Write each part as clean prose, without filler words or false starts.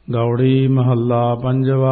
गौड़ी महला पंजवा।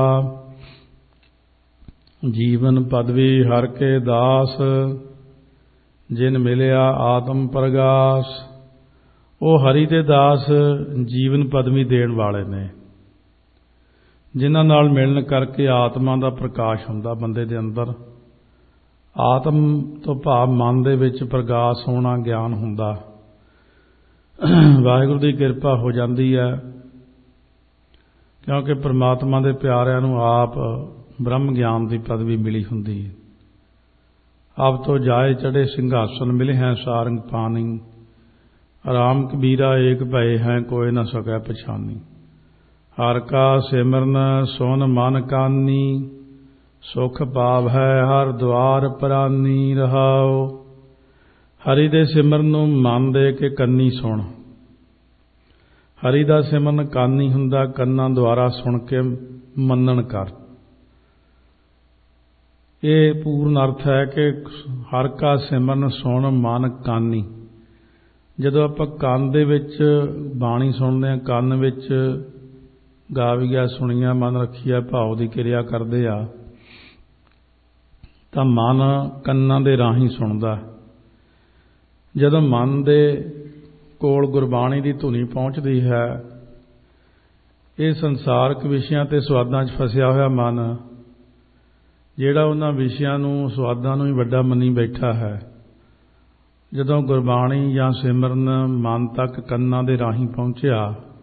जीवन पदवी हर के दास, जिन मिलिया आत्म प्रगास। ਉਹ ਹਰੀ ਦੇ ਦਾਸ ਜੀਵਨ ਪਦਵੀ ਦੇਣ ਵਾਲੇ ਨੇ, ਜਿਨ੍ਹਾਂ ਨਾਲ ਮਿਲਣ ਕਰਕੇ ਆਤਮਾ ਦਾ ਪ੍ਰਕਾਸ਼ ਹੁੰਦਾ ਬੰਦੇ ਦੇ ਅੰਦਰ। ਆਤਮ ਤੋਂ ਭਾਵ ਮਨ ਦੇ ਵਿੱਚ ਪ੍ਰਕਾਸ਼ ਹੋਣਾ, ਗਿਆਨ ਹੁੰਦਾ। ਵਾਹਿਗੁਰੂ ਦੀ ਕਿਰਪਾ ਹੋ ਜਾਂਦੀ ਹੈ, ਕਿਉਂਕਿ ਪਰਮਾਤਮਾ ਦੇ ਪਿਆਰਿਆਂ ਨੂੰ ਆਪ ਬ੍ਰਹਮ ਗਿਆਨ ਦੀ ਪਦਵੀ ਮਿਲੀ ਹੁੰਦੀ ਹੈ। ਆਪ ਤੋਂ ਜਾਏ ਚੜੇ ਸਿੰਘਾਸਨ, ਮਿਲੇ ਹੈ ਸਾਰੰਗ ਪਾਣੀ। राम कबीरा एक भय है, कोई न सकै पछानी। हर का सिमरन सुन मन कानी, सुख पाव है हर द्वार परानी रहाओ। हरि दे सिमरन नूं मन दे के कन्नी सुन। हरि दा सिमरन कानी हुंदा, कन्नां द्वारा सुन के मनन कर। ये पूर्ण अर्थ है कि हर का सिमरन सुन मन कानी। ਜਦੋਂ ਆਪਾਂ ਕੰਨ ਦੇ ਵਿੱਚ ਬਾਣੀ ਸੁਣਦੇ ਹਾਂ, ਕੰਨ ਵਿੱਚ ਗਾਵੀਆ ਸੁਣੀਆਂ ਮਨ ਰੱਖੀਆ ਭਾਵ ਦੀ ਕਿਰਿਆ ਕਰਦੇ ਆ, ਤਾਂ ਮਨ ਕੰਨਾਂ ਦੇ ਰਾਹੀਂ ਸੁਣਦਾ। ਜਦੋਂ ਮਨ ਦੇ ਕੋਲ ਗੁਰਬਾਣੀ ਦੀ ਧੁਨੀ ਪਹੁੰਚਦੀ ਹੈ, ਇਹ ਸੰਸਾਰਕ ਵਿਸ਼ਿਆਂ ਤੇ ਸੁਆਦਾਂ 'ਚ ਫਸਿਆ ਹੋਇਆ ਮਨ, ਜਿਹੜਾ ਉਹਨਾਂ ਵਿਸ਼ਿਆਂ ਨੂੰ, ਸੁਆਦਾਂ ਨੂੰ ਹੀ ਵੱਡਾ ਮੰਨੀ ਬੈਠਾ ਹੈ, ਜਦੋਂ ਗੁਰਬਾਣੀ ਜਾਂ ਸਿਮਰਨ ਮਨ ਤੱਕ ਕੰਨਾਂ ਦੇ ਰਾਹੀਂ ਪਹੁੰਚਿਆ,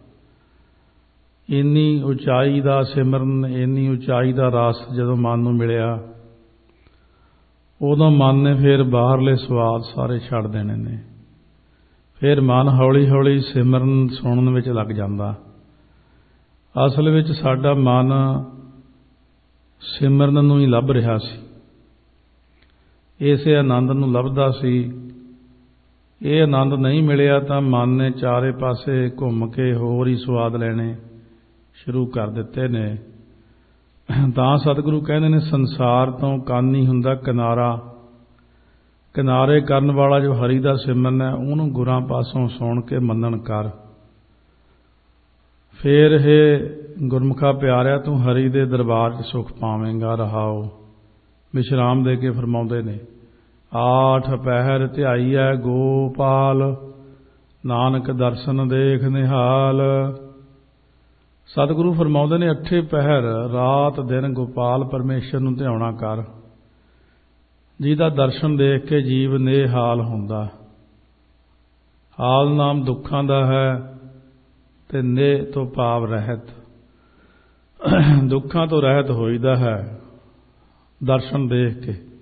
ਇੰਨੀ ਉਚਾਈ ਦਾ ਸਿਮਰਨ, ਇੰਨੀ ਉਚਾਈ ਦਾ ਰਸ ਜਦੋਂ ਮਨ ਨੂੰ ਮਿਲਿਆ, ਉਦੋਂ ਮਨ ਨੇ ਫਿਰ ਬਾਹਰਲੇ ਸਵਾਦ ਸਾਰੇ ਛੱਡ ਦੇਣੇ ਨੇ। ਫਿਰ ਮਨ ਹੌਲੀ ਹੌਲੀ ਸਿਮਰਨ ਸੁਣਨ ਵਿੱਚ ਲੱਗ ਜਾਂਦਾ। ਅਸਲ ਵਿੱਚ ਸਾਡਾ ਮਨ ਸਿਮਰਨ ਨੂੰ ਹੀ ਲੱਭ ਰਿਹਾ ਸੀ, ਇਸੇ ਆਨੰਦ ਨੂੰ ਲੱਭਦਾ ਸੀ। ਇਹ ਆਨੰਦ ਨਹੀਂ ਮਿਲਿਆ ਤਾਂ ਮਨ ਨੇ ਚਾਰੇ ਪਾਸੇ ਘੁੰਮ ਕੇ ਹੋਰ ਹੀ ਸਵਾਦ ਲੈਣੇ ਸ਼ੁਰੂ ਕਰ ਦਿੱਤੇ ਨੇ। ਤਾਂ ਸਤਿਗੁਰੂ ਕਹਿੰਦੇ ਨੇ, ਸੰਸਾਰ ਤੋਂ ਕਾਨੀ ਹੁੰਦਾ ਕਿਨਾਰਾ। ਕਿਨਾਰੇ ਕਰਨ ਵਾਲਾ ਜੋ ਹਰੀ ਦਾ ਸਿਮਰਨ ਹੈ, ਉਹਨੂੰ ਗੁਰਾਂ ਪਾਸੋਂ ਸੁਣ ਕੇ ਮੰਨਣ ਕਰ। ਫੇਰ ਇਹ ਗੁਰਮੁਖਾ ਪਿਆਰਿਆ, ਤੂੰ ਹਰੀ ਦੇ ਦਰਬਾਰ 'ਚ ਸੁਖ ਪਾਵੇਂਗਾ। ਰਹਾਓ ਵਿਸ਼ਰਾਮ ਦੇ ਕੇ ਫਰਮਾਉਂਦੇ ਨੇ, ਆਠ ਪਹਿਰ ਧਿਆਈਐ ਗੋਪਾਲ, ਨਾਨਕ ਦਰਸ਼ਨ ਦੇਖ ਨਿਹਾਲ। ਸਤਿਗੁਰੂ ਫਰਮਾਉਂਦੇ ਨੇ, ਅੱਠੇ ਪਹਿਰ ਰਾਤ ਦਿਨ ਗੋਪਾਲ ਪਰਮੇਸ਼ਰ ਨੂੰ ਧਿਆਉਣਾ ਕਰ, ਜਿਹਦਾ ਦਰਸ਼ਨ ਦੇਖ ਕੇ ਜੀਵ ਨਿਹਾਲ ਹੁੰਦਾ। ਹਾਲ ਨਾਮ ਦੁੱਖਾਂ ਦਾ ਹੈ ਤੇ ਨੇ ਤੋਂ ਭਾਵ ਰਹਿਤ। ਦੁੱਖਾਂ ਤੋਂ ਰਹਿਤ ਹੋਈਦਾ ਹੈ ਦਰਸ਼ਨ ਦੇਖ ਕੇ।